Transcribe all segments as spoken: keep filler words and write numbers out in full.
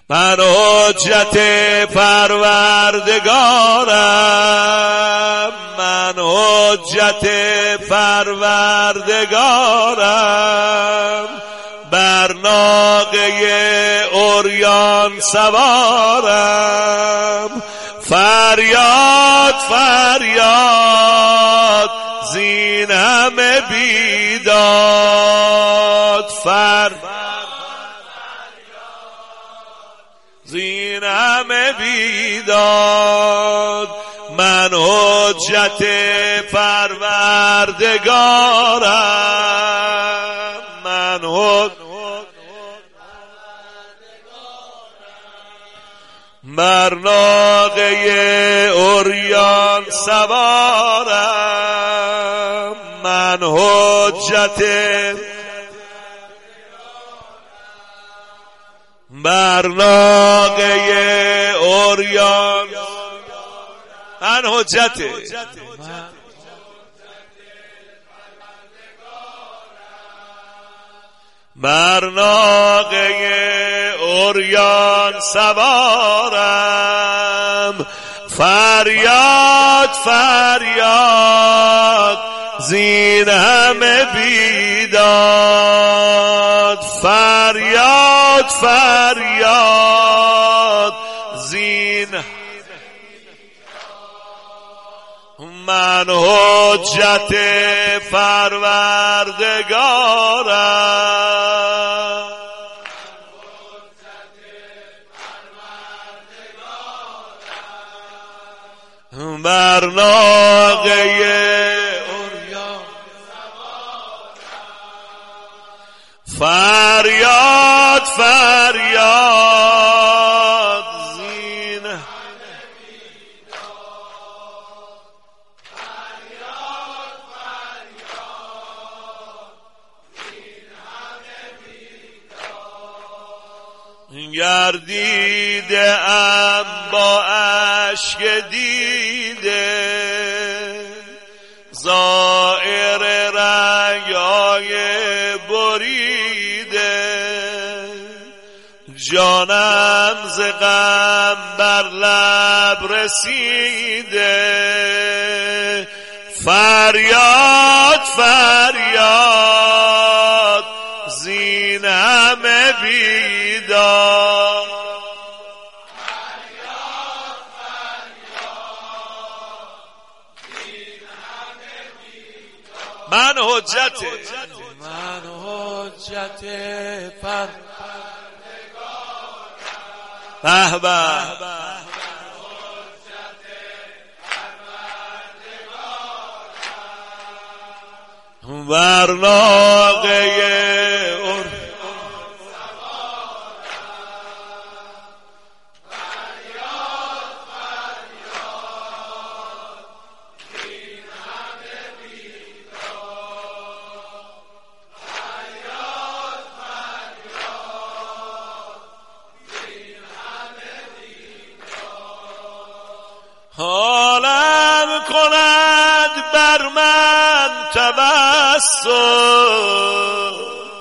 من حجت پروردگارم، من حجت پروردگارم، بر ناقه عریان سوارم. فریاد فریاد زین همه بیداد، فر زین همه بیداد. من حجت پروردگارم، من حجت بر ناقه عریان سوارم. من حجت بر ناقه عریان، من حجت بر ناقه عریان سوارم. فریاد فریاد زین همه بیداد، فریاد فریاد زین. من حجت پروردگارم، بر ناقه عریان فریاد فریاد زین. گردیده ام با اشک دیده زائر رنگای بریده، جانم ز غم بر لب رسیده. فریاد فریاد زین همه بیداد، من حجت من حجت پروردگارم، به به بر ناقه حالم کند بر من تبسم،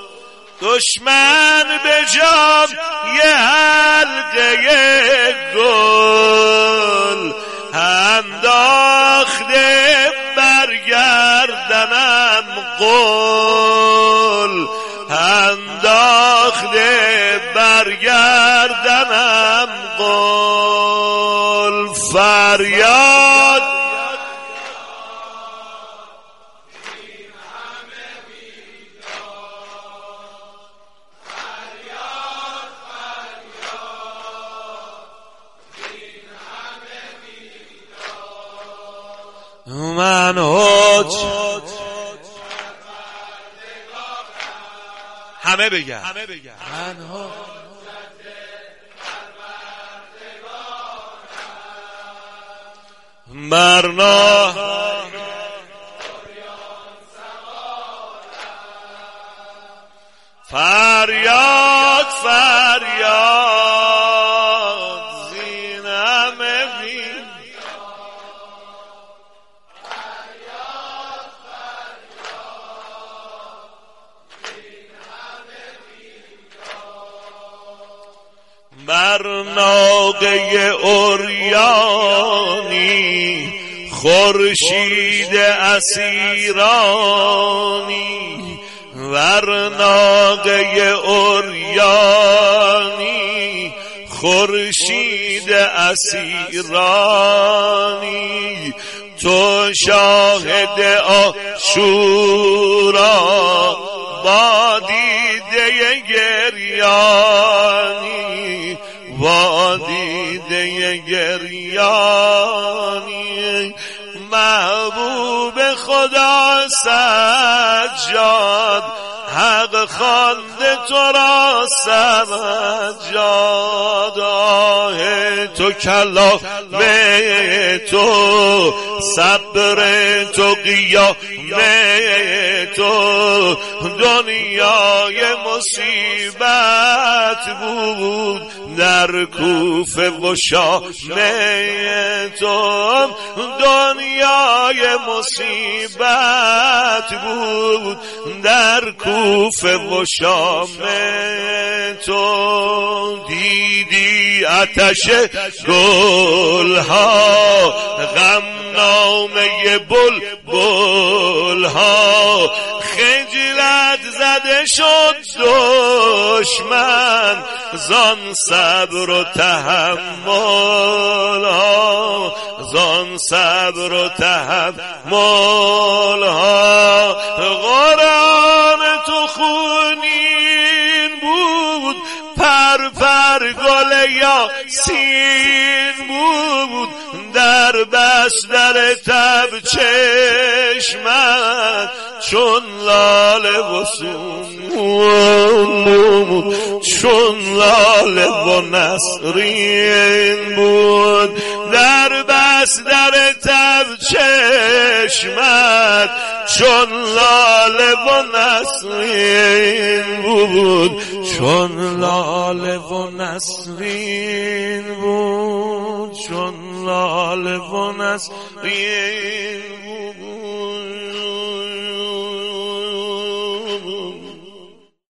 دشمن به جام یه حلقه گل انداخته برگردنم قل، انداخته برگردنم قل. فریاد من حجت همه بگن من مرنا فریاد فریاد زین همه بید، من بر ناقه عریانی خورشید اسیرانی، بر ناقه عریانی خورشید اسیرانی، تو شاهد عاشورا با دیده گریانی، با دیده گریانی. محبوب خدا سجاد حق خوانده تو را سجاد، آه تو کلام تو صبر تو قیام تو، دنیای مصیبت بود در کوفه و شام تو، دنیای مصیبت بود در کوفه و شام تو. دیدی آتش گلها غم نامه بلبل ها، خجلت زده شد دشمن زان صبر و تحمل ها، زان صبر و تحمل ها. قرآن تو خونین بود، پر پر گل یاسین بود، در بستر تب چشمت چون لاله و سمون، چون لاله و نسرین بود، در بستر تب چشمت چون لاله و نسرین بود، چون لاله و نسرین بود، چون لاله و نسرین بود.